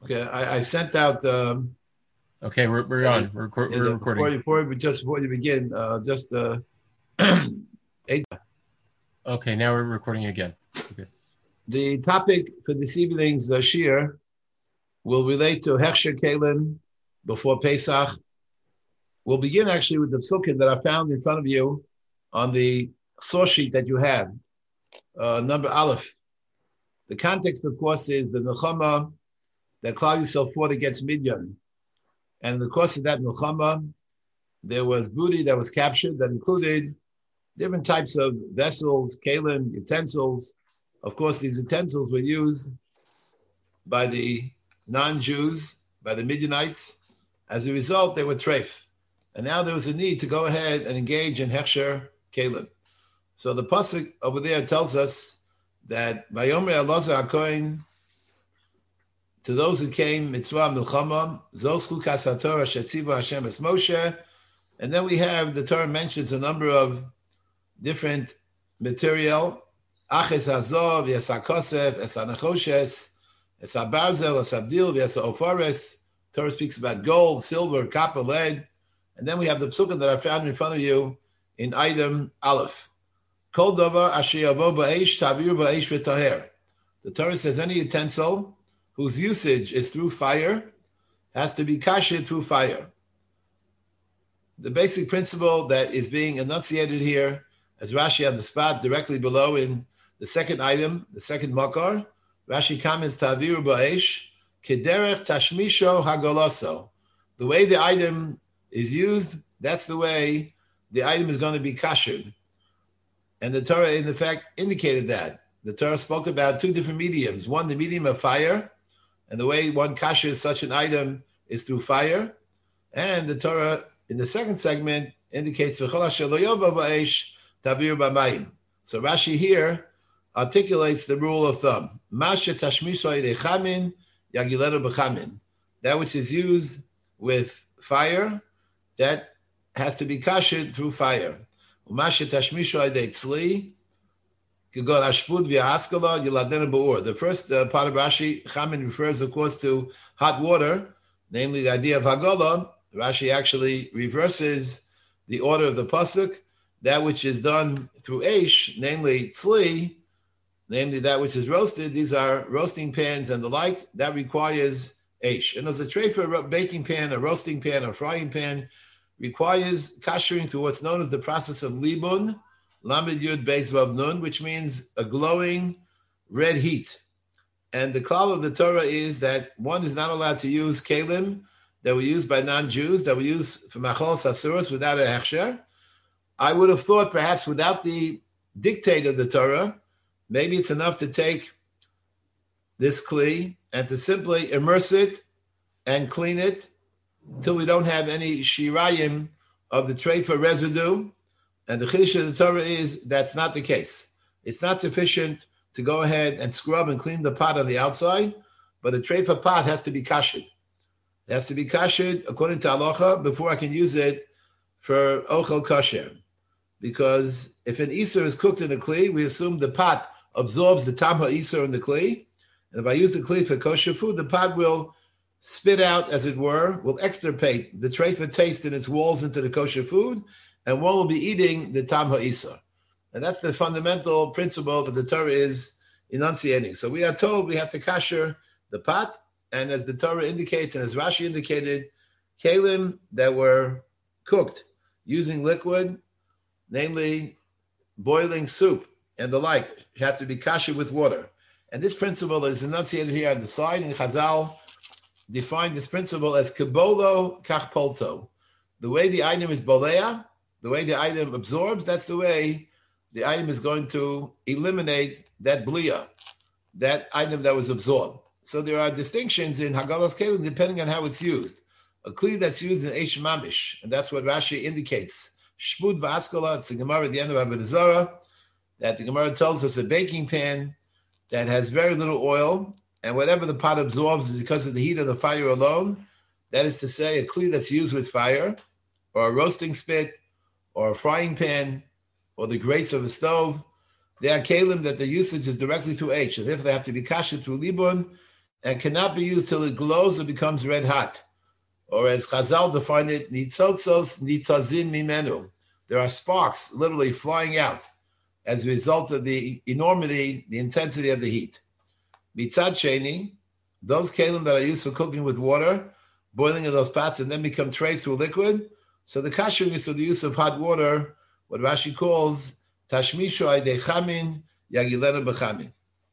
Okay, I sent out. Okay, we're on. We're recording. Before you begin, just eight. Okay, now we're recording again. Okay. The topic for this evening's shir will relate to Hechsher Kalim before Pesach. We'll begin actually with the psukim that I found in front of you on the source sheet that you have, number Aleph. The context, of course, is the Nechama that Klal Yisrael fought against Midian. And in the course of that Nechama, there was booty that was captured that included different types of vessels, kalim, utensils. Of course, these utensils were used by the non-Jews, by the Midianites. As a result, they were treif. And now there was a need to go ahead and engage in Hechsher Kalim. So the pasuk over there tells us that Vayomer Elazar HaKohen, to those who came, mitzvah milchama, zoschu kasatorah shetziva Hashem es Moshe. And then we have, the Torah mentions a number of different material. Aches hazov, yes hakosef, es hanachoshes, es habarzel, es habdil, yes haofares. Torah speaks about gold, silver, copper, lead. And then we have the psukim that I found in front of you in item Aleph. Kol davar asher yavo ba'esh, tavir ba'esh v'taher. The Torah says any utensil whose usage is through fire has to be kasher through fire. The basic principle that is being enunciated here, as Rashi on the spot directly below in the second item, the second makar, Rashi comments, Taviru ba'esh, kederech tashmisho hagoloso. The way the item is used, that's the way the item is going to be kashered. And the Torah, in effect, indicated that. The Torah spoke about two different mediums. One, the medium of fire, and the way one kashers such an item is through fire. And the Torah, in the second segment, indicates so Rashi here articulates the rule of thumb. That which is used with fire, that has to be kashed through fire. The first part of Rashi, Chamin, refers, of course, to hot water, namely the idea of Hagala. Rashi actually reverses the order of the pasuk. That which is done through Eish, namely Tzli, namely that which is roasted, these are roasting pans and the like, that requires Eish. And as a tray for a baking pan, a roasting pan, a frying pan, requires kashering through what's known as the process of libun, lamed yud beis vav nun, which means a glowing red heat. And the klal of the Torah is that one is not allowed to use kalim that were used by non-Jews, that were used for machol sasuros without a hechsher. I would have thought perhaps without the dictate of the Torah, maybe it's enough to take this kli and to simply immerse it and clean it until we don't have any shirayim of the treifa residue. And the chiddush of the Torah is that's not the case. It's not sufficient to go ahead and scrub and clean the pot on the outside, but the treifa pot has to be kashed. It has to be kashed according to halacha before I can use it for ochel kosher. Because if an iser is cooked in a kli, we assume the pot absorbs the tam ha'isur in the kli. And if I use the kli for kosher food, the pot will spit out, as it were, will extirpate the treifa taste in its walls into the kosher food, and one will be eating the tam ha'isur. And that's the fundamental principle that the Torah is enunciating. So we are told we have to kasher the pot, and as the Torah indicates, and as Rashi indicated, kalim that were cooked using liquid, namely boiling soup and the like, have to be kasher with water. And this principle is enunciated here on the side, and Chazal defined this principle as kibolo kach polto. The way the item is bolea, the way the item absorbs, that's the way the item is going to eliminate that blia, that item that was absorbed. So there are distinctions in Hagalas Kelim depending on how it's used. A kli that's used in Eish Mamish, and that's what Rashi indicates. Shmud v'askala, it's the Gemara at the end of Avodah Zarah, that the Gemara tells us a baking pan that has very little oil, and whatever the pot absorbs is because of the heat of the fire alone. That is to say, a kli that's used with fire, or a roasting spit, or a frying pan, or the grates of a stove. They are kalim that the usage is directly through H, and therefore they have to be kasher through libun, and cannot be used till it glows or becomes red hot. Or as Chazal define it, nitzotzos nitzazin mimenu. There are sparks literally flying out as a result of the enormity, the intensity of the heat. Mitzad sheni, those kelim that are used for cooking with water, boiling in those pots and then become treif through liquid. So the kashering is through the use of hot water, what Rashi calls tashmishu aydei chamin yagilenu b'chamin.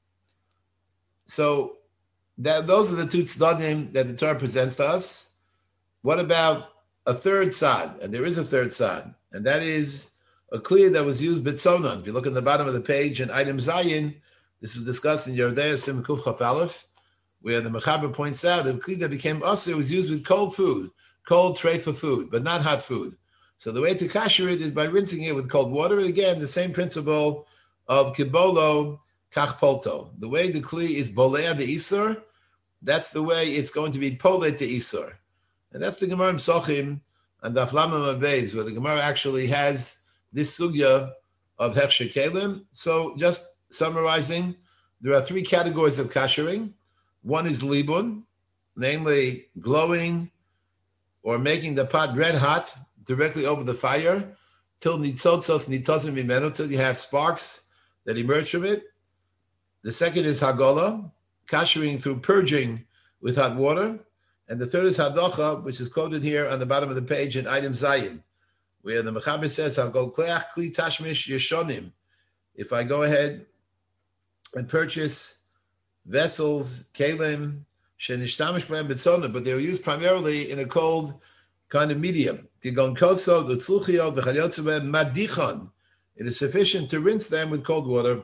So those are the two tzdadim that the Torah presents to us. What about a third sad? And there is a third sad, and that is a kli that was used bitzonon. If you look at the bottom of the page in item Zayin, this is discussed in Yerdei Sim Kuf Chaf Aleph, where the Mechaber points out that the kli that became usher was used with cold food, cold tray for food, but not hot food. So the way to kasher it is by rinsing it with cold water. And again, the same principle of kibolo kach polto. The way the kli is bolea the isur, that's the way it's going to be poled the isur. And that's the Gemara Psochim and the Aflamim Abeis, where the Gemara actually has this sugya of Hechsher Kelim. So just summarizing, there are three categories of kashering. One is libun, namely glowing or making the pot red hot directly over the fire till nitzotzos nitzozim mimenu, till you have sparks that emerge from it. The second is hagola, kashering through purging with hot water. And the third is hadocha, which is quoted here on the bottom of the page in item Zayin, where the Mechaber says, I'll go kleach kli tashmish yeshonim. If I go ahead and purchase vessels, kelim, shenishtamish b'hem b'tzona, but they were used primarily in a cold kind of medium. Tigon koso, l'tzluchiot, v'chayotze b'hem madichon. It is sufficient to rinse them with cold water.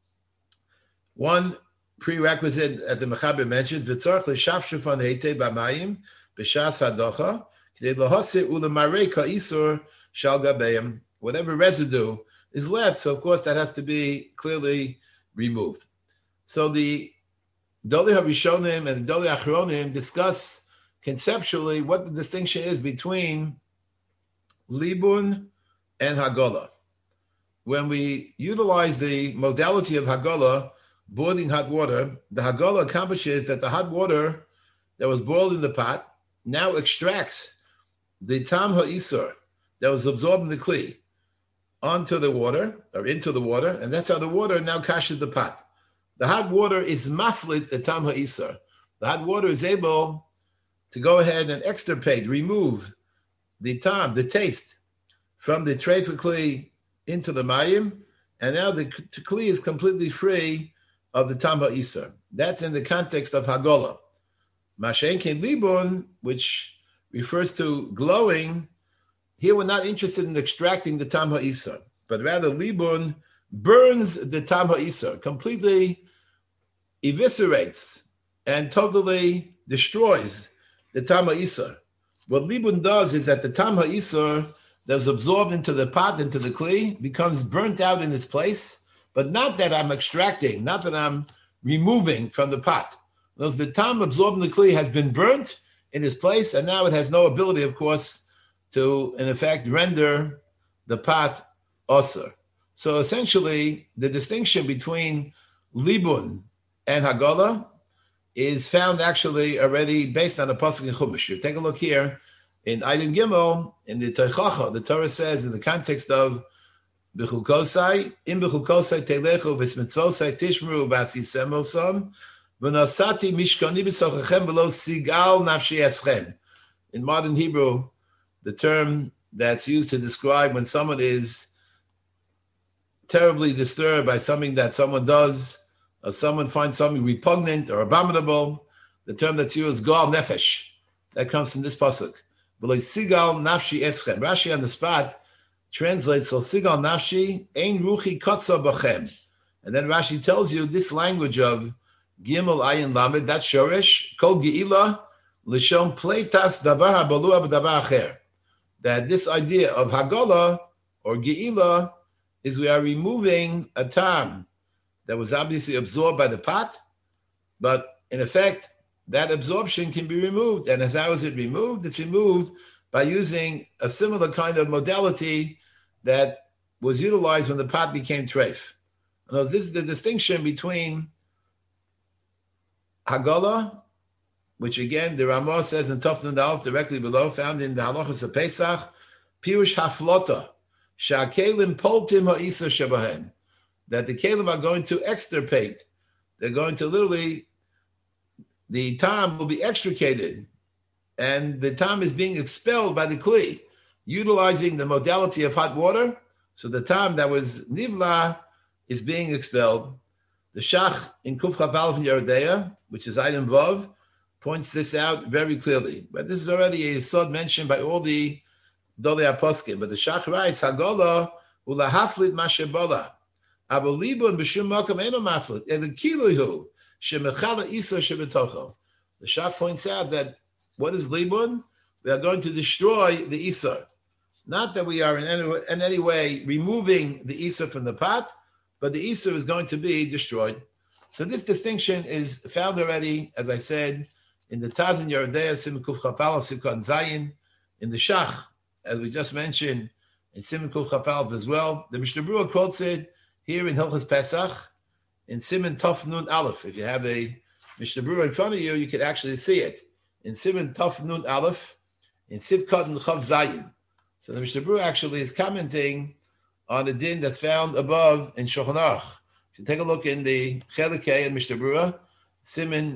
One prerequisite that the Mechaber mentions, v'tzorch l'shafshufan heitei b'mayim b'shas hadocha, k'dei l'hosir u'lemarei ka'isur shal gabeim. Whatever residue is left, so of course that has to be clearly removed. So the Doli HaRishonim and the Doli Achronim discuss conceptually what the distinction is between libun and hagola. When we utilize the modality of hagola, boiling hot water, the hagola accomplishes that the hot water that was boiled in the pot now extracts the tam ha'isur that was absorbed in the kli onto the water or into the water, and that's how the water now kashes the pot. The hot water is maflit the tam ha'isur. The hot water is able to go ahead and extirpate, remove the tam, the taste, from the treifa kli into the mayim, and now the kli is completely free of the tam ha'isur. That's in the context of hagola. Mashen ken libun, which refers to glowing. Here we're not interested in extracting the tam ha'isur, but rather libun burns the tam ha'isur, completely eviscerates and totally destroys the tam ha'isur. What libun does is that the tam ha'isur that was absorbed into the pot, into the kli, becomes burnt out in its place, but not that I'm extracting, not that I'm removing from the pot. Because the tam absorbed in the kli has been burnt in its place, and now it has no ability, of course, to, in effect, render the pot osur. So essentially, the distinction between libun and hagola is found actually already based on a pasuk in Chumash. You take a look here in item Gimel, in the Teichacha, the Torah says in the context of B'chukosai, im b'chukosai telechu v'smitzosai tishmeru v'asisem osam v'nasati mishkani b'sochachem v'lo sigal nafshi eschem. In modern Hebrew, the term that's used to describe when someone is terribly disturbed by something that someone does, or someone finds something repugnant or abominable, the term that's used is gal nefesh. That comes from this pasuk. V'lo sigal nafshi eschem. Rashi on the spot translates, so sigal nafshi ein ruchi kotza b'chem. And then Rashi tells you this language of gimel ayin lamed, that shoresh, kol geila, l'shom pleitas davar habalua b'davar acher. That this idea of hagola or geila is we are removing a tam that was obviously absorbed by the pot, but in effect, that absorption can be removed. And as how is it removed? It's removed by using a similar kind of modality that was utilized when the pot became treif. This is the distinction between Hagolah, which again the Ramah says in Tov Nun Aleph directly below, found in the Halachas of Pesach, Pirush Haflota, Sha'kelim Poltim Ha'isa Shabahen, that the Kelim are going to extirpate. They're going to literally, the Tam will be extricated, and the Tam is being expelled by the Kli, utilizing the modality of hot water. So the Tam that was Nivla is being expelled. The Shach in Kuf Chav in Yerodea, which is item Vav, points this out very clearly. But this is already a Yesod mentioned by all the Dolei HaPoskim. But the Shach writes, Hagolah ulahaflit mashebola. Abolibun b'shum makam eno maflit. And the kiluhu shemechala isa shebetocho. The Shach points out that what is libun? We are going to destroy the Isar. Not that we are in any way removing the Isar from the pot, but the Isar is going to be destroyed. So this distinction is found already, as I said, in the Taz in Yerodea, Siman Kuf Chafal, Sikon Zayin, in the Shach, as we just mentioned, in Siman Kuf Chafal as well. The Mishnah Berurah quotes it here in Hilchos Pesach, in Siman Tov Nun Aleph. If you have a Mishnah Berurah in front of you, you can actually see it. In Siman Tov Nun Aleph, in Sivkot and Chav Zayin. So the Mishnah Berurah actually is commenting on the din that's found above in Shulchan Aruch. If you take a look in the Chelikei and Mishnah Berurah, Siman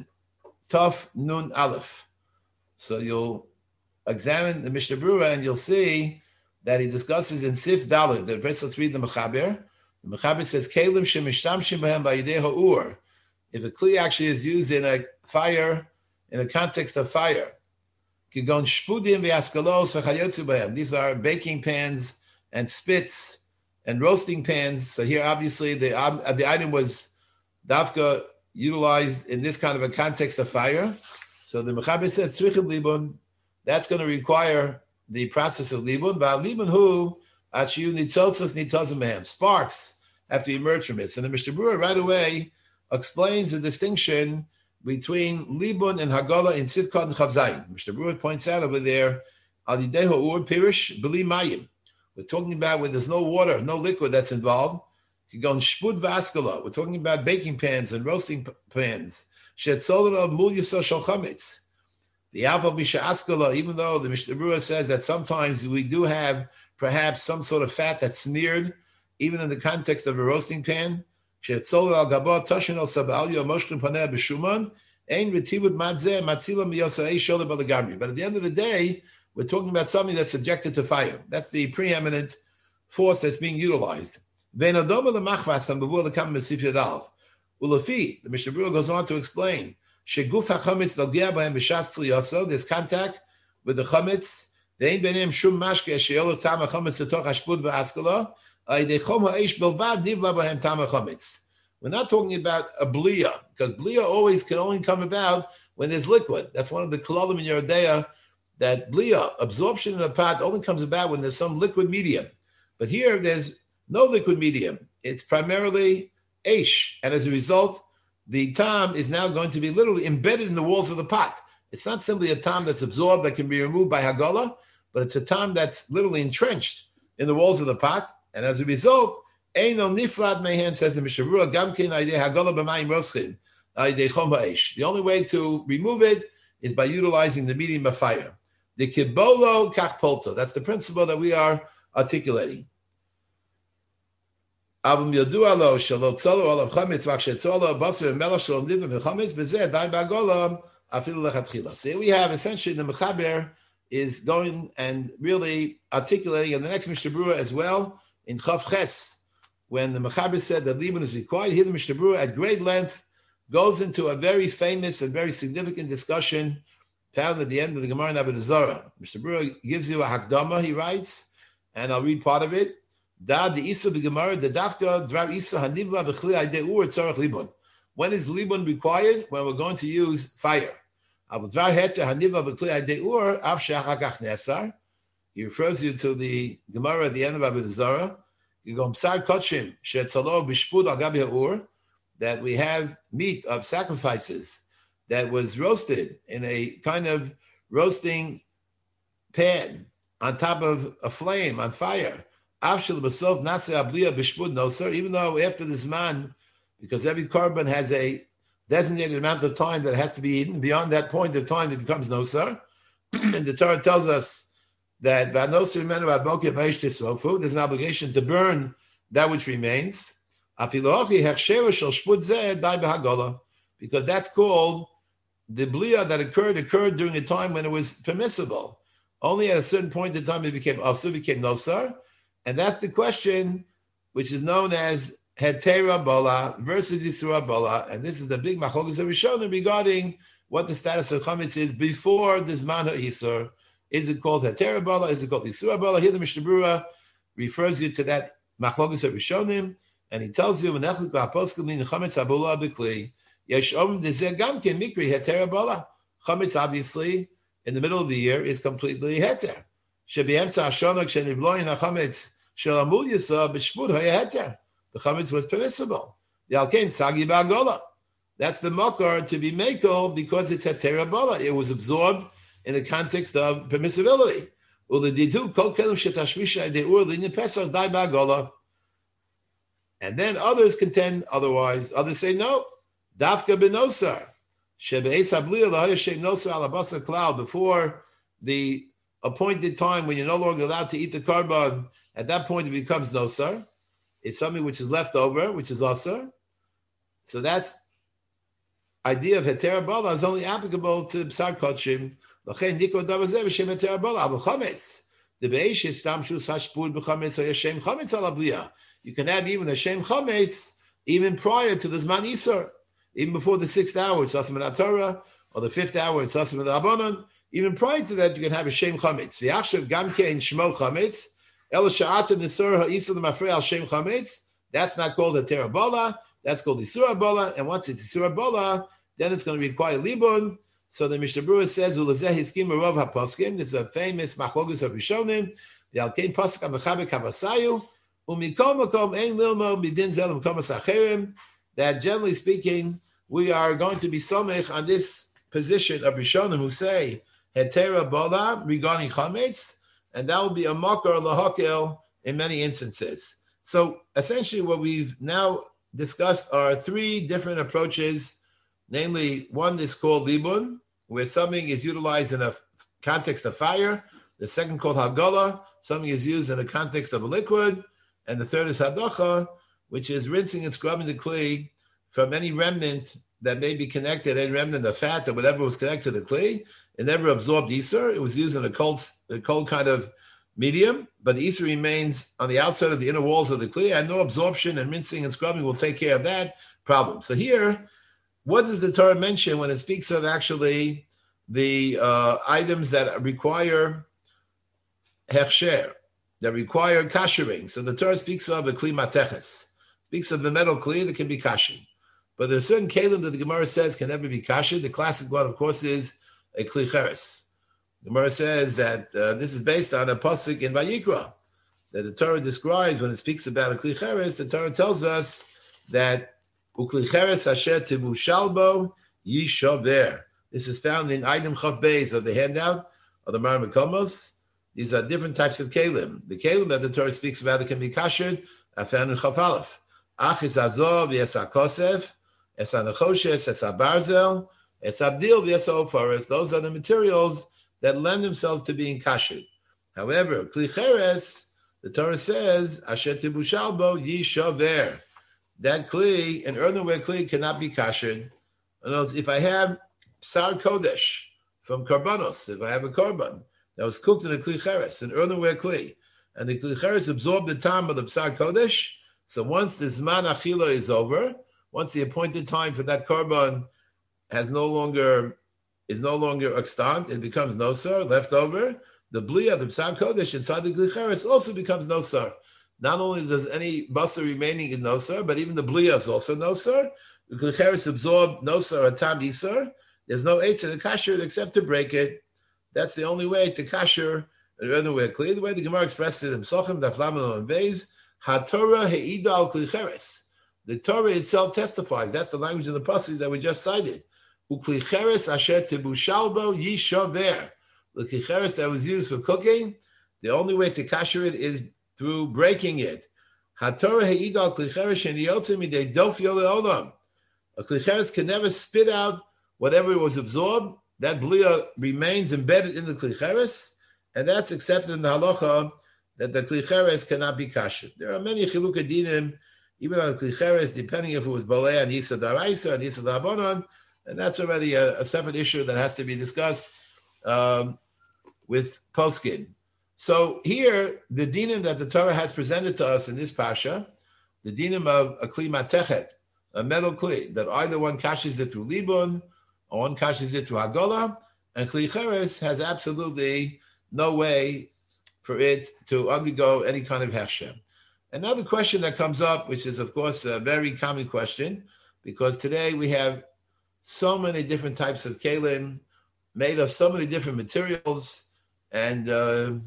Tov Nun Aleph. So you'll examine the Mishnah Berurah and you'll see that he discusses in Sif Dalet. The verse, let's read the Mechaber. The Mechaber says, Kelim shemishtamshim b'hem b'yidei ha'ur. If a kli actually is used in a fire, in a context of fire, Kigon shpudim v'askalos v'chayotzu b'hem. These are baking pans and spits and roasting pans. So here, obviously, the item was dafka utilized in this kind of a context of fire. So the Mechaber says, tzrichim libun, that's going to require the process of libun. But libun hu, achiyu nitzolzos nitzolzim mehem. Sparks have to emerge from it. So the Mishnah Berurah right away explains the distinction between libun and hagolah in Sivkot and Chav Zayin. Mishnah Berurah points out over there, al yidei ha'ur pirish b'li mayim. We're talking about when there's no water, no liquid that's involved. Kigon shpud v'askala. We're talking about baking pans and roasting pans. Shetzolad mul yisah shel chametz. The alpha bisha askala. Even though the Mishnah Berurah says that sometimes we do have perhaps some sort of fat that's smeared, even in the context of a roasting pan. Shetzolad al gabah tashin al sabalyo moshkin paneh b'shuman ein retivud madzeh matzila miyosah eishola balagami. But at the end of the day, we're talking about something that's subjected to fire. That's the preeminent force that's being utilized. The Mishnah Berurah goes on to explain, there's contact with the chametz. We're not talking about a blia, because blia always can only come about when there's liquid. That's one of the kolalim in Yerodea, that blia, absorption in a pot, only comes about when there's some liquid medium. But here, there's no liquid medium. It's primarily eish. And as a result, the tam is now going to be literally embedded in the walls of the pot. It's not simply a tam that's absorbed that can be removed by hagolah, but it's a tam that's literally entrenched in the walls of the pot. And as a result, Eino niflad mehen, says the Mishnah Berurah, gamkin aydei hagolah b'mayim roschin, aydei chom ha'eish. The only way to remove it is by utilizing the medium of fire. The kibolo kach polto. That's the principle that we are articulating. Avum yadua lo shalot tzolo olav chametz v'akshetzolo basar melach shalom livim v'chametz b'zeh dai b'agolam afilu lechatchila. So we have essentially the Mechaber is going and really articulating in the next Mishnah Berurah as well in Chav Ches, when the Mechaber said that libun is required. Here the Mishnah Berurah at great length goes into a very famous and very significant discussion found at the end of the Gemara in Avodah Zarah. Mishnah Berurah gives you a hakdama, he writes, and I'll read part of it. Da the Isa the Gemara the Dafka Drav Isa Hanivla b'chli aydei ur tzarich libun. When is libun required? When we're going to use fire. Avol Dvar hete Hanivla b'chli aydei ur av she'achakach nesar. He refers you to the Gemara at the end of Avodah Zarah. You go Psar Kochim she'etzalo b'shpud al gabi ha'ur, that we have meat of sacrifices that was roasted in a kind of roasting pan on top of a flame, on fire. Even though after this man, because every korban has a designated amount of time that it has to be eaten. Beyond that point of time, it becomes nosar. And the Torah tells us that there's an obligation to burn that which remains. Because that's called the blia that occurred during a time when it was permissible. Only at a certain point in time it became nosar. And that's the question which is known as hetera bola versus isura bola. And this is the big machlokas of Rishonim regarding what the status of chametz is before this man ha'isur. Is it called hetera bola? Is it called isura bola? Here the Mishnah Berurah refers you to that machlokas of Rishonim, and he tells you v'nechlik v'aposkim lin chametz abola b'kli yesh om dezeh gam ken mikri hetera bola. Chametz obviously in the middle of the year is completely heter. Shebiemtza hashana kshenivloyin hachametz shel amul yisa b'shmud haya heter. The chametz was permissible. Yalkein sagi ba'agola. That's the makar to be makel because it's hetera bola. It was absorbed in the context of permissibility. And then others contend otherwise. Others say no. Dafka benosar. Before the appointed time when you're no longer allowed to eat the carbon, at that point it becomes nosar. It's something which is left over, which is asar. So that's idea of hetera bala is only applicable to b'sar kodshim. You can have even a shem chametz even prior to the zman isur, even before the 6th hour it's asam in Torah, or the 5th hour it's asam in the Rabbanon. Even prior to that, you can have a shem chametz. V'yachshav gam kein shmo chametz el sha'at nisur ha'isur l'mafrei al shem chametz. That's not called a hetera bola. That's called isur bola. And once it's isur bola, then it's going to require libun. So the Mishnah Berurah says, "Ulazeh hiskim rav haposkim." This is a famous machlokus of Rishonim. The alkein pasuk amechabek havasayu umikol makom ein lilmo bidin zelim komas acherim. That generally speaking, we are going to be somech on this position of Rishonim who say hetera bola regarding chametz, and that will be a makar lahakel in many instances. So essentially, what we've now discussed are 3 different approaches. Namely, one is called libun, where something is utilized in a context of fire. The second called hagala, something is used in the context of a liquid. And the third is hadacha, which is rinsing and scrubbing the kli from any remnant that may be connected, any remnant of fat or whatever was connected to the kli. It never absorbed Isur. It was used in a cold kind of medium, but the Isur remains on the outside of the inner walls of the kli, and no absorption and rinsing and scrubbing will take care of that problem. So here, what does the Torah mention when it speaks of actually the items that require hechsher, that require kashering? So the Torah speaks of a kli mateches, speaks of the metal kli that can be kashed. But there are certain kelim that the Gemara says can never be kashed. The classic one, of course, is a kli cheres. The Gemara says that this is based on a pasuk in Vayikra that the Torah describes when it speaks about a kli cheres. The Torah tells us that ukli cheres asher timushalbo yishaver. This is found in item chav beis of the handout of the Mar Mekomos. These are different types of kelim. The kelim that the Torah speaks about that can be kashed are found in chav aleph. Achis azov yesa kosef, esa nechoshes, esa barzel, esa abdil v'esa ofares. Those are the materials that lend themselves to being kashed. However, kli cheres, the Torah says asher timushalbo yishaver. That kli, an earthenware kli, cannot be kashed. In other words, if I have psar kodesh from karbanos, if I have a korban that was cooked in a kli cheres, an earthenware kli, and the kli cheres absorbed the time of the psar kodesh, so once the zman achila is over, once the appointed time for that korban is no longer extant, it becomes nosar, left over, the blia, the psar kodesh inside the kli cheres also becomes nosar. Not only does any basar remaining in nosar, but even the blia is also nosar. The kli cheres absorb nosar or tam isar. There's no eitz in the kasher except to break it. That's the only way to kasher an earthenware kli. The way the Gemara expresses it in Psochim, Daf Lamed and Beis, HaTorah he'ida al kli cheres. The Torah itself testifies. That's the language of the pasuk that we just cited. Ukli cheres asher tibushalbo yishaver. The kli cheres that was used for cooking, the only way to kasher it is through breaking it. HaTorah he'ida al kli cheres sheniyotze midei dof yoleolam. A Kli Cheres can never spit out whatever was absorbed. That Blia remains embedded in the Kli Cheres, and that's accepted in the halacha that the Kli Cheres cannot be kasher. There are many Chilukei Dinim, even on Kli Cheres, depending if it was Balei and Yisa Daraisa and Yisa Darabanan, and that's already a separate issue that has to be discussed with Poskin. So here, the dinim that the Torah has presented to us in this parsha, the dinim of a kli matechet, a metal kli, that either one kashes it through libun, or one kashes it through hagola, and kli cheres has absolutely no way for it to undergo any kind of hechsher. Another question that comes up, which is of course a very common question, because today we have so many different types of kelim made of so many different materials, and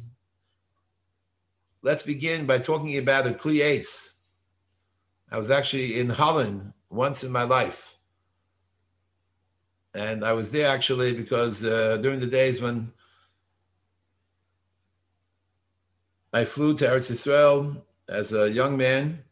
let's begin by talking about a Kli Eitz. I was actually in Holland once in my life. And I was there actually because during the days when I flew to Eretz Yisrael as a young man,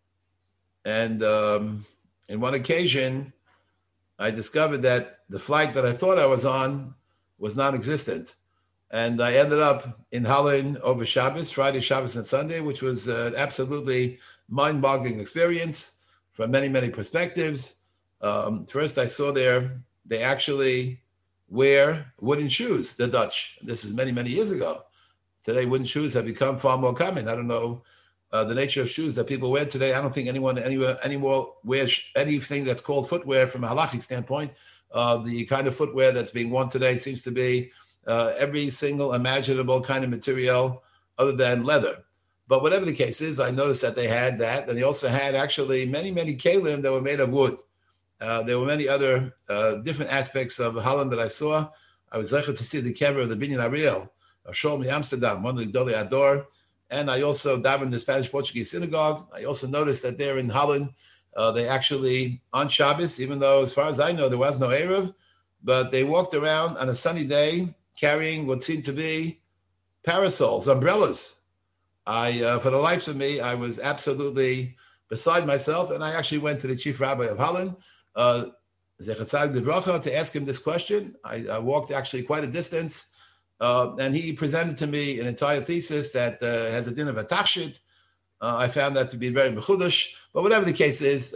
and in one occasion, I discovered that the flight that I thought I was on was non-existent. And I ended up in Holland over Shabbos, Friday, Shabbos, and Sunday, which was an absolutely mind-boggling experience from many, many perspectives. First, I saw there, they actually wear wooden shoes, the Dutch. This is many, many years ago. Today, wooden shoes have become far more common. I don't know the nature of shoes that people wear today. I don't think anyone anymore wears anything that's called footwear from a halachic standpoint. The kind of footwear that's being worn today seems to be every single imaginable kind of material other than leather. But whatever the case is, I noticed that they had that. And they also had actually many, many kelim that were made of wood. There were many other different aspects of Holland that I saw. I was lucky to see the kever of the Binyan Ariel, Sholem Amsterdam, one of the Gdolei Ador. And I also davened in the Spanish-Portuguese synagogue. I also noticed that there in Holland, they actually, on Shabbos, even though as far as I know, there was no Erev, but they walked around on a sunny day carrying what seemed to be parasols, umbrellas. For the life of me, I was absolutely beside myself, and I actually went to the chief rabbi of Holland, Zecher Tzadik Livracha, to ask him this question. I walked actually quite a distance, and he presented to me an entire thesis that has a din of a tachshit. I found that to be very mechudash, but whatever the case is,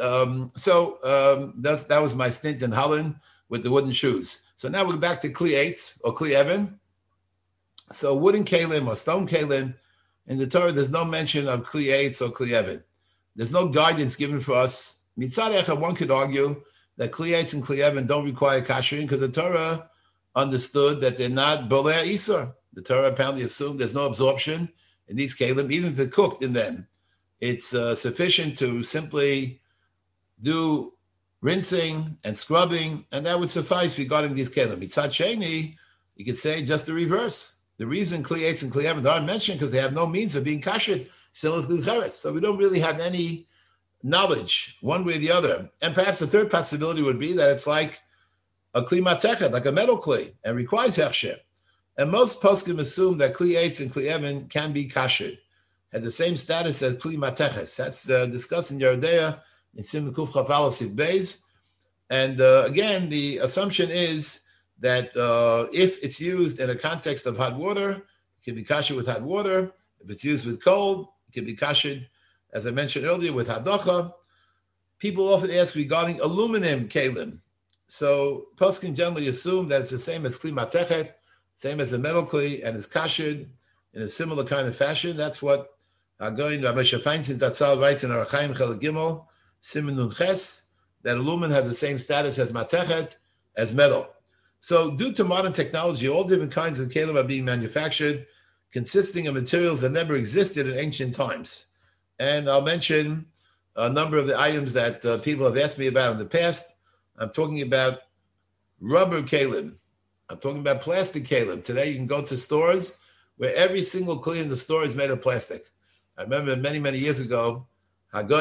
that was my stint in Holland with the wooden shoes. So now we're back to Kli Eitz or Kli Even. So wooden kelim or stone kelim, in the Torah, there's no mention of Kli Eitz or Kli Even. There's no guidance given for us. Mitzad Echad, one could argue that Kli Eitz and Kli Even don't require kashering because the Torah understood that they're not bolei isur. The Torah apparently assumed there's no absorption in these kelim, even if they're cooked in them. It's sufficient to simply do rinsing and scrubbing, and that would suffice regarding these kelim. Mitzad Sheni, you could say just the reverse. The reason Kli Eitz and Kli Even aren't mentioned because they have no means of being kasher, similar to Kli Cheres. So we don't really have any knowledge one way or the other. And perhaps the third possibility would be that it's like a Kli Matechet, like a metal Kli, and requires hechsher. And most poskim assume that Kli Eitz and Kli Even can be kasher, has the same status as Kli Mateches. That's discussed in Yerodea, in Sim Kuf Chaf Aleph Sif Beis. And again, the assumption is that if it's used in a context of hot water, it can be kasher with hot water. If it's used with cold, it can be kashered, as I mentioned earlier, with hadocha. People often ask regarding aluminum kelim. So poskim generally assume that it's the same as Kli Matechet, same as a metal Kli, and is kashered in a similar kind of fashion. That's what going Rabbi Shafeinstein Zatzal writes in Arachaim Chelek Gimel, Siman Nun Ches, that aluminum has the same status as matechet, as metal. So due to modern technology, all different kinds of kelim are being manufactured, consisting of materials that never existed in ancient times. And I'll mention a number of the items that people have asked me about in the past. I'm talking about rubber kelim. I'm talking about plastic kelim. Today you can go to stores where every single kli in the store is made of plastic. I remember many, many years ago, I had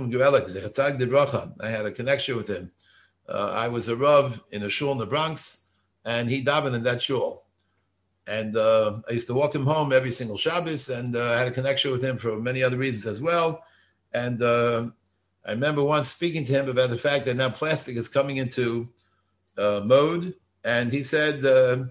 a connection with him. I was a Rav in a shul in the Bronx, and he davened in that shul. And I used to walk him home every single Shabbos, and I had a connection with him for many other reasons as well. And I remember once speaking to him about the fact that now plastic is coming into mode, and he said,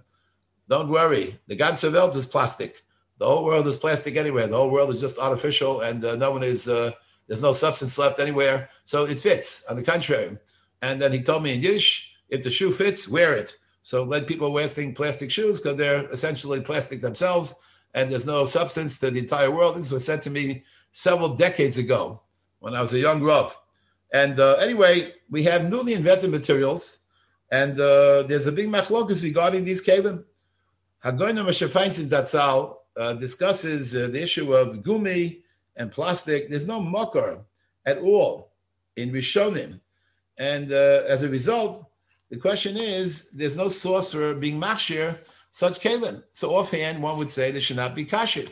don't worry, the ganze Welt is plastic. The whole world is plastic anywhere. The whole world is just artificial, and no one is, there's no substance left anywhere. So it fits, on the contrary. And then he told me in Yiddish, if the shoe fits, wear it. So let people wear plastic shoes because they're essentially plastic themselves, and there's no substance to the entire world. This was said to me several decades ago when I was a young Rav. And anyway, we have newly invented materials, and there's a big machlokus regarding these kelim. Hagoyna Moshe Feinstein Zatzal discusses the issue of gumi and plastic. There's no makar at all in Rishonim. And as a result, the question is, there's no source for being machshir such kelim. So offhand, one would say there should not be kasher.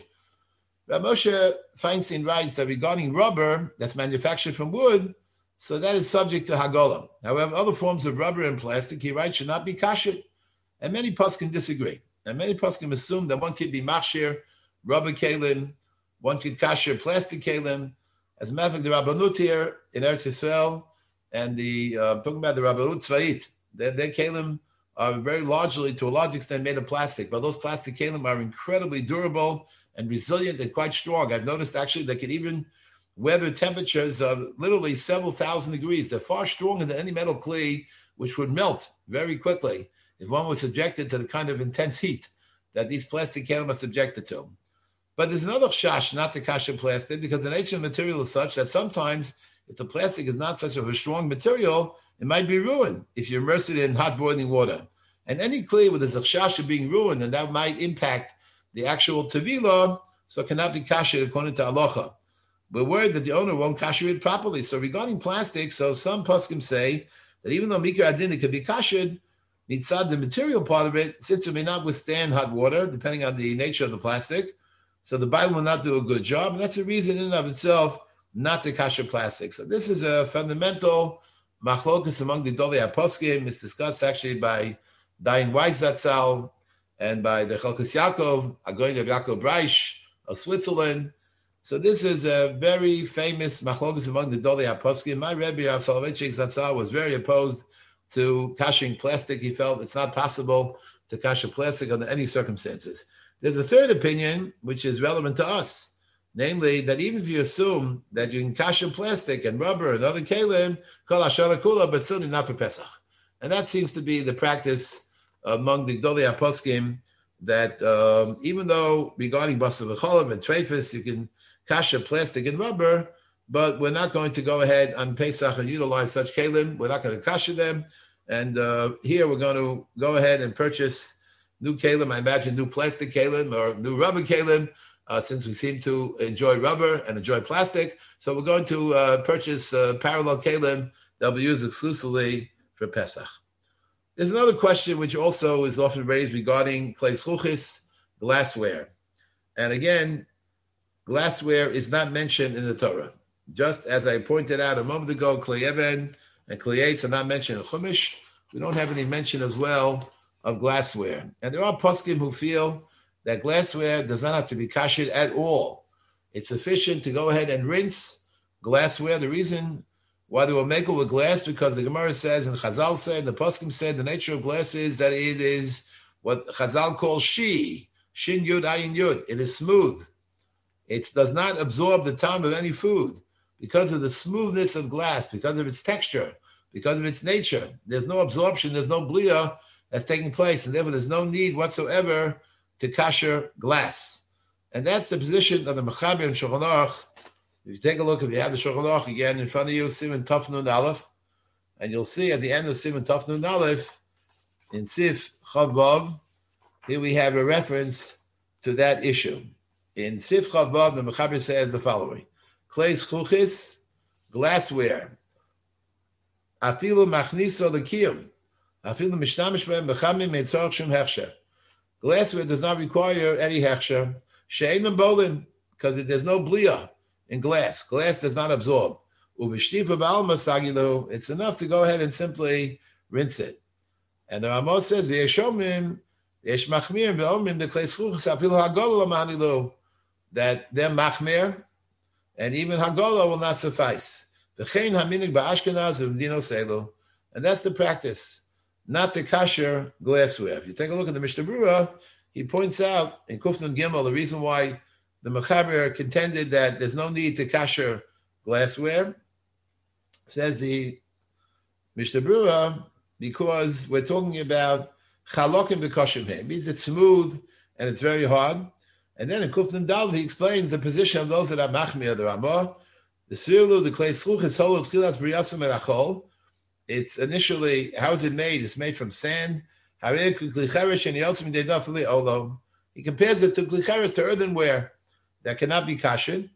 Rav Moshe Feinstein writes that regarding rubber that's manufactured from wood, so that is subject to Hagolah. However, other forms of rubber and plastic, he writes, should not be kasher. And many poskim disagree. And many poskim assume that one could be machshir, rubber kelim, one could kasher plastic kelim. As a matter of fact, the Rabbanut here in Eretz Yisrael, and the talking about the Rabbanut Tzva'it, their kelim are very largely, to a large extent, made of plastic. But those plastic kelim are incredibly durable and resilient and quite strong. I've noticed actually they can even weather temperatures of literally several thousand degrees. They're far stronger than any metal clay, which would melt very quickly if one was subjected to the kind of intense heat that these plastic kelim are subjected to. But there's another shash not to kasher plastic, because the nature of the material is such that sometimes if the plastic is not such a strong material, it might be ruined if you immerse it in hot boiling water. And any clay with a zachshash being ruined, and that might impact the actual tevilah, so it cannot be kasher according to halacha. We're worried that the owner won't kasher it properly. So regarding plastic, so some poskim say that even though mikra adin could be kashered, mitzad, the material part of it, since it may not withstand hot water, depending on the nature of the plastic, so the Bible will not do a good job. And that's a reason in and of itself not to kasher plastic. So this is a fundamental machlokus among the Dolei HaPoskim. It's discussed actually by Dayan Weiss Zatzal and by the Chelkas Yaakov, Agoyin of Yaakov Breish of Switzerland. So this is a very famous machlokus among the Dolei HaPoskim. My Rebbe, Rav Soloveitchik Zatzal, was very opposed to kashering plastic. He felt it's not possible to kasher plastic under any circumstances. There's a third opinion, which is relevant to us, namely that even if you assume that you can kasher plastic and rubber and other kelim, kol hashana kula, but certainly not for Pesach. And that seems to be the practice among the Gdolei HaPoskim, that even though regarding basar v'cholav and treifus, you can kasher plastic and rubber, but we're not going to go ahead on Pesach and utilize such kelim. We're not going to kasher them. And here we're going to go ahead and purchase new kelim, I imagine new plastic kelim or new rubber kelim, since we seem to enjoy rubber and enjoy plastic. So we're going to purchase parallel kelim that will be used exclusively for Pesach. There's another question which also is often raised regarding klei zchuchis, glassware. And again, glassware is not mentioned in the Torah. Just as I pointed out a moment ago, klei even and klei eitz are not mentioned in Chumash. We don't have any mention as well of glassware. And there are poskim who feel that glassware does not have to be kashered at all. It's sufficient to go ahead and rinse glassware. The reason why they will make it with glass, because the Gemara says, and Chazal said, the poskim said, the nature of glass is that it is what Chazal calls shin yud ayin yud. It is smooth. It does not absorb the time of any food because of the smoothness of glass, because of its texture, because of its nature. There's no absorption, there's no blia that's taking place, and therefore there's no need whatsoever to kasher glass. And that's the position of the Mechaber and Shulchan Aruch. If you take a look, if you have the Shulchan Aruch again in front of you, Siman Taf Nun Aleph, and you'll see at the end of Siman Taf Nun Aleph, in Sif Chav Vav, here we have a reference to that issue. In Sif Chav Vav, the Mechaber says the following: Klei zchuchis, glassware, afilu machnisa l'kiyum, afilu mishtamish b'hem b'chamim meitzorach shum hechsher. Glassware does not require any hechsher. She'ein bolin, because there's no blia in glass. Glass does not absorb. Uvishtifa b'alma sagilu, it's enough to go ahead and simply rinse it. And the Ramos says, Yeshomim, Yesh machmir be'omim the klei zchuchis afilu hagol l'manilu, that they're machmir, and even Hagolah will not suffice. V'chein haminig ba'ashkenaz u'mdino selu. And that's the practice, not to kasher glassware. If you take a look at the Mishnah Berurah, he points out in Kufnun Gimel the reason why the Mechaber contended that there's no need to kasher glassware. Says the Mishnah Berurah, because we're talking about chalokim b'kosher. It means it's smooth and it's very hard. And then in Kufnun Dal, he explains the position of those that are machmir, the Ramah. The Svirlu, the Klei Schluch, is hollow tchilas briyasim erachol. It's initially, how is it made? It's made from sand. He compares it to klicheres, to earthenware that cannot be kashed.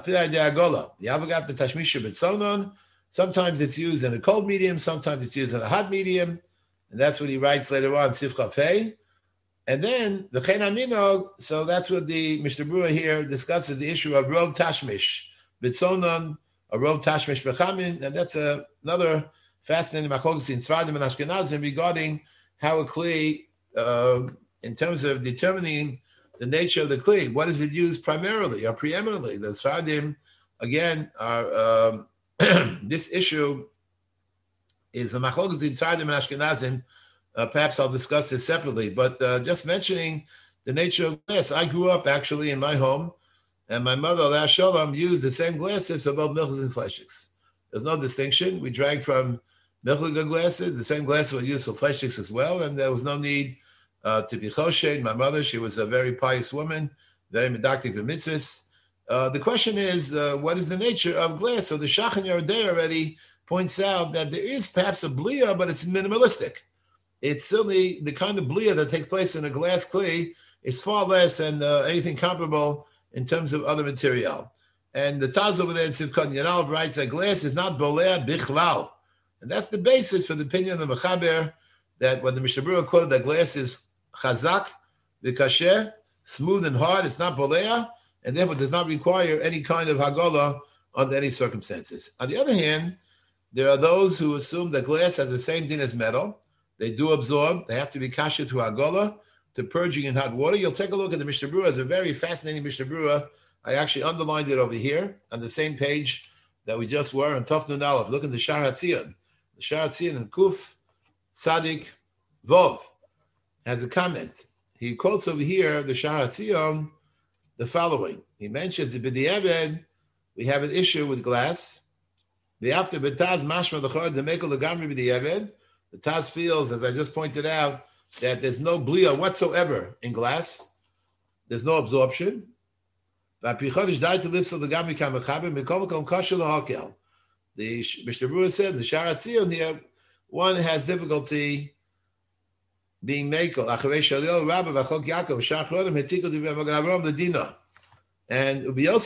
Sometimes it's used in a cold medium, sometimes it's used in a hot medium, and that's what he writes later on, Sifcha Fei. And then the Chen Aminog, so that's what the Mishnah Berurah here discusses the issue of Rov Tashmish, Bitzonon, a Rov Tashmish Bechamin, and that's another fascinating machlokes in Sfardim and Ashkenazim regarding how a kli, in terms of determining the nature of the kli, what is it used primarily or preeminently? The Sfardim, again, are this issue is the machlokes in Sfardim and Ashkenazim. Perhaps I'll discuss this separately, but just mentioning the nature of glass. I grew up actually in my home, and my mother, Aleh Shalom, used the same glasses for both milchas and fleshliks. There's no distinction. We drank from milchliga glasses. The same glasses were used for fleshliks as well, and there was no need to be choshed. My mother, she was a very pious woman, very medactic b'mitzvahs. The question is, what is the nature of glass? So the Shachan Yerodei already points out that there is perhaps a blia, but it's minimalistic. It's certainly the kind of blia that takes place in a glass kli is far less than anything comparable in terms of other material. And the Taz over there in Sivkot Yanal writes that glass is not bolea bichlal. And that's the basis for the opinion of the Mechaber, that when the Mishnah Berurah quoted that glass is chazak, v'kasheh, smooth and hard, it's not bolea, and therefore does not require any kind of hagolah under any circumstances. On the other hand, there are those who assume that glass has the same din as metal. They do absorb. They have to be kasher to hagolah, to purging in hot water. You'll take a look at the Mishnah Berurah. It's a very fascinating Mishnah Berurah. I actually underlined it over here on the same page that we just were on Tov Nun Aleph. Look at the Shar HaTzion. The Shar HaTzion in Kuf Tzadik Vov has a comment. He quotes over here, the Shar HaTzion, the following. He mentions the B'di'eved, we have an issue with glass. The after B'taz Mashma L'chor D'Mekel L'Gamri B'di'eved. The Taz feels, as I just pointed out, that there's no blia whatsoever in glass. There's no absorption. The Mishnah Berurah said, the Shar HaTzion here, one has difficulty being mekel. And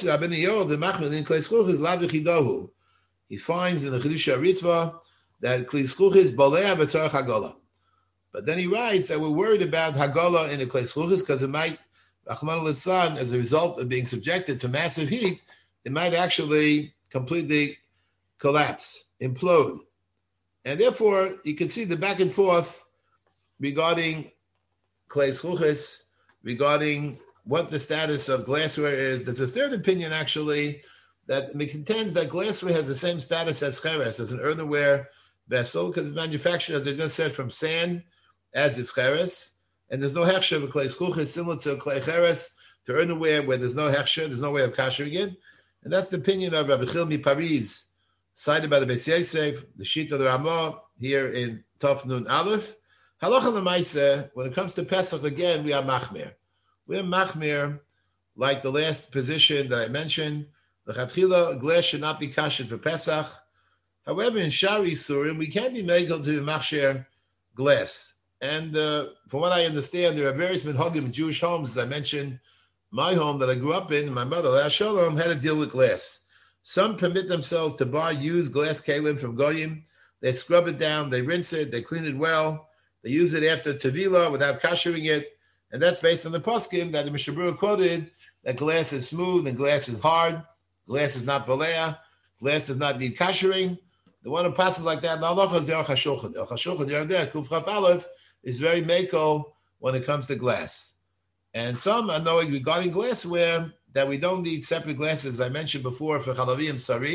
he finds in the Chidusha Ritva that Kli Schluch is bolea b'tzarach hagolah. But then he writes that we're worried about hagolah in the Kli Schluch because it might, Rachmana litzlan, as a result of being subjected to massive heat, it might actually completely collapse, implode. And therefore, you can see the back and forth regarding Klei Schluchis, regarding what the status of glassware is. There's a third opinion, actually, that contends that glassware has the same status as cheres, as an earthenware vessel, because it's manufactured, as I just said, from sand, as is cheres. And there's no hechsher of Klei Schluchis, similar to Klei Cheres, to earthenware, where there's no hechsher, there's no way of kashering it. And that's the opinion of Rabbi Chilmi Paris, cited by the Beis Yosef, the Shita of the Ramah, here in Tov Nun Aleph. Halacha l'maaseh, when it comes to Pesach, again, we are machmir. We are machmir, like the last position that I mentioned. The chatchila, glass should not be kashed for Pesach. However, in Shari Surim, we can be megal to machsher glass. And from what I understand, there are various minhagim in Jewish homes, as I mentioned. My home that I grew up in, my mother, Aleh Shalom, had to deal with glass. Some permit themselves to buy used glass kalim from Goyim. They scrub it down, they rinse it, they clean it well. They use it after Tevila without kashering it. And that's based on the poskim that the Mishnah Berurah quoted, that glass is smooth and glass is hard. Glass is not balea. Glass does not need kashering. The one who passes like that, the halacha is the Aruch HaShulchan. The Aruch HaShulchan, Yerdeh, Kuf Chaf Aleph, is very meko when it comes to glass. And some are knowing regarding glassware that we don't need separate glasses, as I mentioned before, for chalavim sari.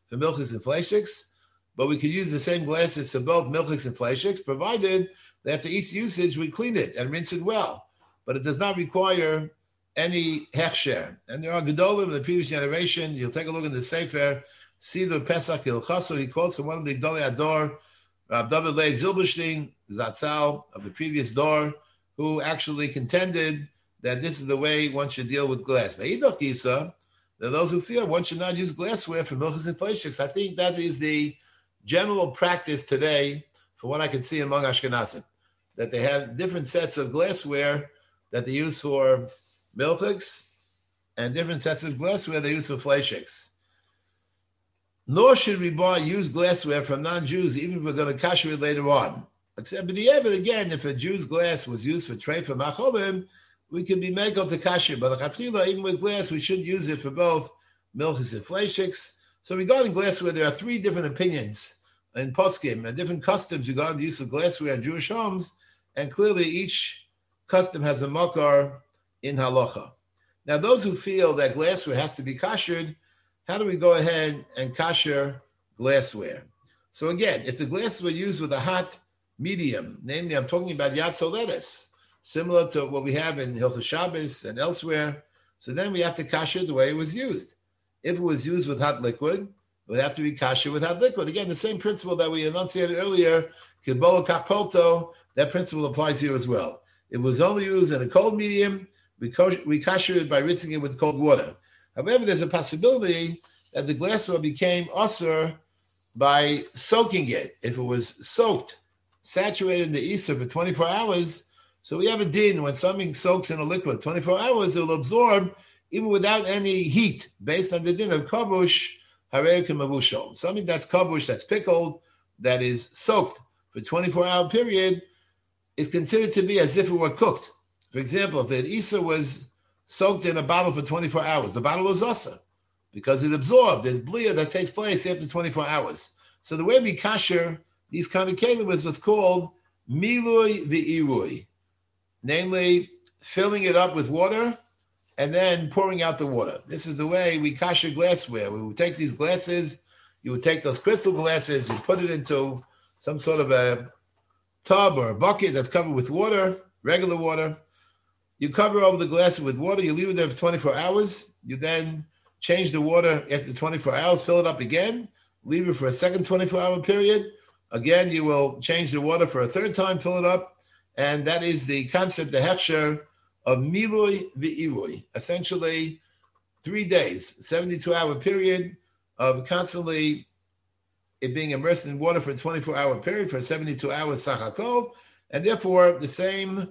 for milchiks and fleishiks, but we could use the same glasses for both milchiks and fleishiks, provided that after each usage we clean it and rinse it well. But it does not require any hechsher. And there are gedolim in the previous generation. You'll take a look in the Sefer, Sidur Pesach Hilchaso. He quotes from one of the Gedolei Ador, Rav David Leib Zilberstein, Zatzal of the previous door, who actually contended that this is the way one should deal with glass. Me'idach Gisa, there are those who feel one should not use glassware for milchus and fleishiks. I think that is the general practice today, for what I can see among Ashkenazim, that they have different sets of glassware that they use for milchiks and different sets of glassware they use for fleishiks. Nor should we use glassware from non-Jews, even if we're going to kasher it later on. Except, but the evidence, again, if a Jew's glass was used for treifa macholim, we can be mekel to kasher. But the chatchila, even with glass, we should use it for both milchus and fleishiks. So regarding glassware, there are three different opinions in poskim and different customs regarding the use of glassware in Jewish homes, and clearly each custom has a makar in halacha. Now, those who feel that glassware has to be kashered, how do we go ahead and kasher glassware? So again, if the glasses were used with a hot medium, namely I'm talking about yad soledes, similar to what we have in Hilchos Shabbos and elsewhere, so then we have to kasher the way it was used. If it was used with hot liquid, it would have to be kasher with hot liquid. Again, the same principle that we enunciated earlier, kibolo kakpolto, that principle applies here as well. If it was only used in a cold medium, we kasher it by rinsing it with cold water. However, there's a possibility that the glassware became asur by soaking it. If it was soaked, saturated in the isa for 24 hours, so we have a din when something soaks in a liquid 24 hours, it will absorb even without any heat, based on the din of kavush harei k'mavushol. Something that's kavush, that's pickled, that is soaked for 24-hour period, is considered to be as if it were cooked. For example, if the isa was soaked in a bottle for 24 hours, the bottle is asa because it absorbed. There's bliya that takes place after 24 hours. So the way we kasher these kind of kelim is what's called milui v'irui, namely filling it up with water and then pouring out the water. This is the way we kasher glassware. We would take these glasses, you would take those crystal glasses, you put it into some sort of a tub or a bucket that's covered with water, regular water. You cover over the glass with water, you leave it there for 24 hours. You then change the water after 24 hours, fill it up again, leave it for a second 24-hour period. Again, you will change the water for a third time, fill it up. And that is the concept, the hechsher of milui v'irui. Essentially, 3 days, 72-hour period of constantly it being immersed in water for a 24-hour period for 72 hours sachakol. And therefore, the same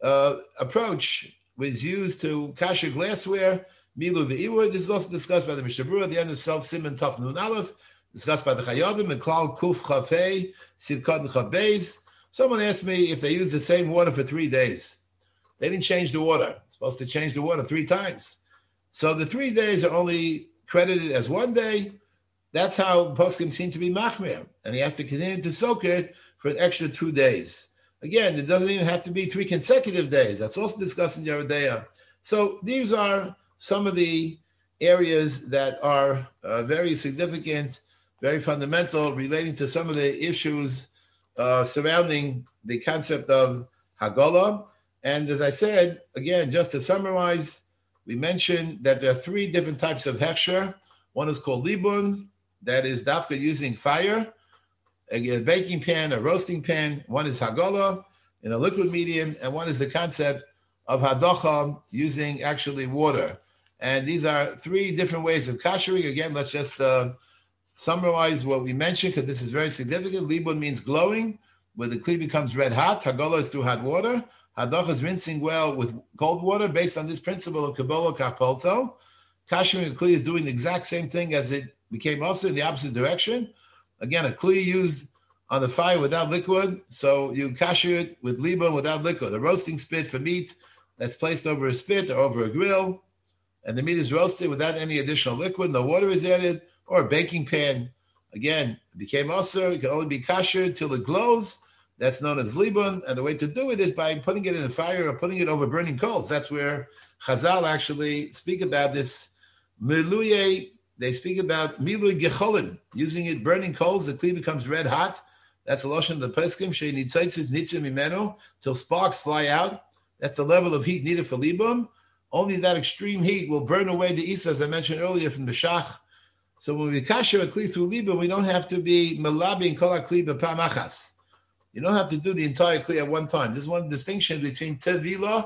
approach was used to kasher glassware, milu v'irui. This is also discussed by the Mishnah Berurah at the end of Self Siman Taf Nun Aleph, discussed by the Chayodim and Klal Kuf Chafei Sivkot Chav Beis. Someone asked me if they used the same water for 3 days. They didn't change the water. It's supposed to change the water 3 times. So the 3 days are only credited as 1 day. That's how poskim seem to be machmir, and he has to continue to soak it for an extra 2 days. Again, it doesn't even have to be 3 consecutive days. That's also discussed in Yoreh De'ah. So these are some of the areas that are very significant, very fundamental, relating to some of the issues surrounding the concept of Hagala. And as I said, again, just to summarize, we mentioned that there are 3 different types of hechsher. One is called libun, that is dafka using fire, a baking pan, a roasting pan. One is Hagala in a liquid medium, and one is the concept of Hadocha using actually water. And these are 3 different ways of kashering. Again, let's just summarize what we mentioned, because this is very significant. Libun means glowing, where the kli becomes red hot. Hagala is through hot water. Hadocha is rinsing well with cold water, based on this principle of kabbalah kapolto. Kashering a kli is doing the exact same thing as it became also in the opposite direction. Again, a kli used on the fire without liquid, so you kasher it with libun without liquid. A roasting spit for meat that's placed over a spit or over a grill, and the meat is roasted without any additional liquid, no water is added, or a baking pan. Again, it became also, it can only be kasher till it glows. That's known as libun, and the way to do it is by putting it in the fire or putting it over burning coals. That's where Chazal actually speak about this miluye they speak about milui gecholim, using it, burning coals, the kli becomes red hot. That's the lashon of the peskim, she nitzaitzis nitzim imenu, till sparks fly out. That's the level of heat needed for libum. Only that extreme heat will burn away the isa, as I mentioned earlier, from the shach. So when we kasher a kli through libum, we don't have to be melabi and kol ha-kli b'pamachas. You don't have to do the entire kli at one time. There's one distinction between tevilas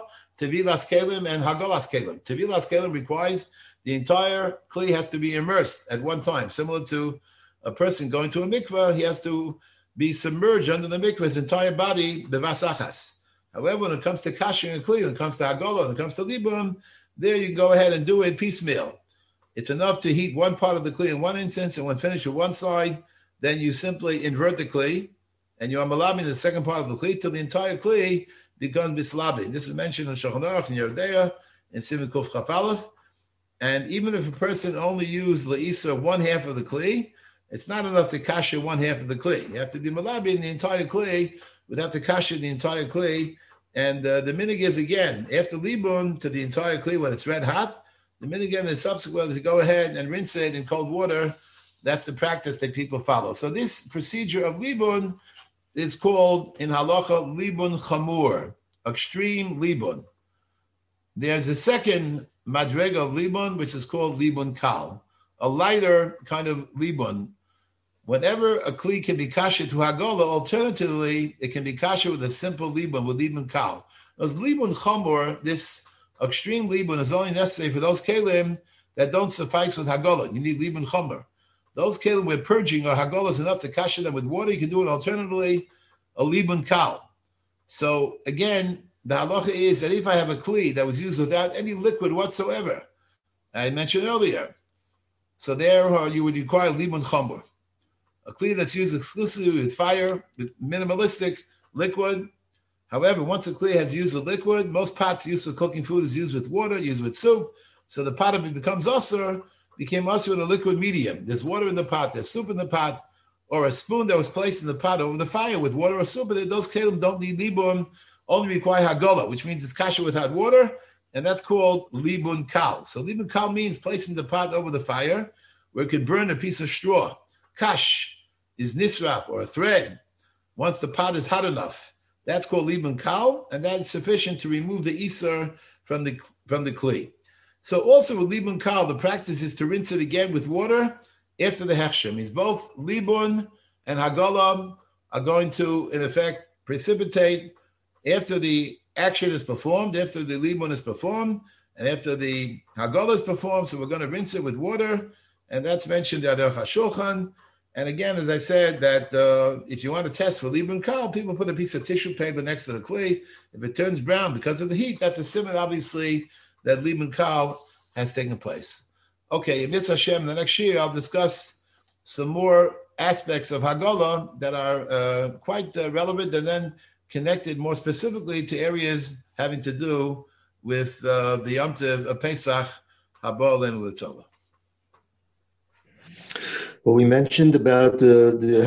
kelim, and hagolas kelim. Tevilas kelim requires the entire kli has to be immersed at one time. Similar to a person going to a mikveh, he has to be submerged under the mikveh, his entire body, bevasachas. However, when it comes to kashering a kli, when it comes to hagolah, when it comes to libum, there you go ahead and do it piecemeal. It's enough to heat one part of the kli in one instance, and when finished with one side, then you simply invert the kli, and you are malabing the second part of the kli till the entire kli becomes bislabi. This is mentioned in Shulchan Aruch, in Yeridea, in Siman Kuf Chaf Aleph. And even if a person only used le'isa one half of the kli, it's not enough to kasher one half of the kli. You have to be malabi in the entire kli, would have to kasher the entire kli. And the minig is, again, after libun to the entire kli when it's red hot, the minig again is subsequent to go ahead and rinse it in cold water. That's the practice that people follow. So this procedure of libun is called in halacha libun chamur, extreme libun. There's a second madrega of libun, which is called libun kal, a lighter kind of libun. Whenever a kli can be kasher to hagolah, alternatively, it can be kasher with a simple libun, with libun kal. As libun chamur, this extreme libun is only necessary for those kelim that don't suffice with hagolah. You need libun chamur. Those kelim where purging or hagolah is enough to kasher them with water, you can do it alternatively, a libun kal. So again, the halacha is that if I have a kli that was used without any liquid whatsoever, I mentioned earlier, so there you would require libun chamur. A kli that's used exclusively with fire, with minimalistic liquid. However, once a kli has used with liquid, most pots used for cooking food is used with water, used with soup. So the pot, if it becomes usur, became usur in a liquid medium. There's water in the pot, there's soup in the pot, or a spoon that was placed in the pot over the fire with water or soup. But those kelim don't need libun, only require hagolah, which means it's kasher without water, and that's called libun kal. So libun kal means placing the pot over the fire, where it could burn a piece of straw. Kash is nisraf, or a thread. Once the pot is hot enough, that's called libun kal, and that's sufficient to remove the isur from the kli. So also with libun kal, the practice is to rinse it again with water after the hechsher. Means both libun and hagolah are going to, in effect, precipitate after the action is performed, after the libun is performed, and after the hagolah is performed. So we're going to rinse it with water, and that's mentioned in Aruch HaShulchan. And again, as I said, that if you want to test for libun kal, people put a piece of tissue paper next to the kli. If it turns brown because of the heat, that's a siman, obviously, that libun kal has taken place. Okay, in Mitzvah Hashem, the next year, I'll discuss some more aspects of hagolah that are quite relevant and then connected more specifically to areas having to do with the Yom Tov of Pesach, Haba Aleinu L'Tova. Well, we mentioned about the